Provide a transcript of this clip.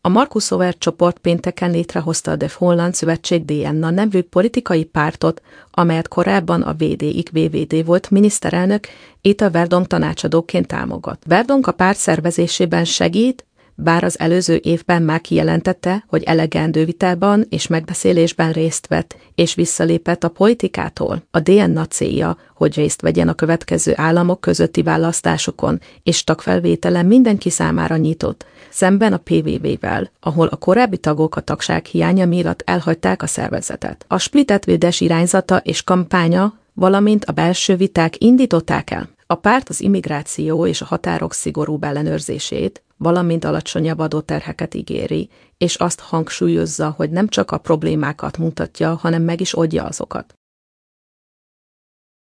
A Markus Over csoport pénteken létrehozta a De Holland Szövetség DNA nevű politikai pártot, amelyet korábban a VDIK-VVD volt miniszterelnök Ita Verdonk tanácsadóként támogat. Verdonk a párt szervezésében segít, bár az előző évben már kijelentette, hogy elegendő vitában és megbeszélésben részt vett, és visszalépett a politikától. A DNA célja, hogy részt vegyen a következő államok közötti választásokon, és tagfelvétele mindenki számára nyitott, szemben a PVV-vel, ahol a korábbi tagok a tagság hiánya miatt elhagyták a szervezetet. A Splittet irányzata és kampánya, valamint a belső viták indították el. A párt az immigráció és a határok szigorúbb ellenőrzését, valamint alacsonyabb adóterheket ígéri, és azt hangsúlyozza, hogy nem csak a problémákat mutatja, hanem meg is oldja azokat.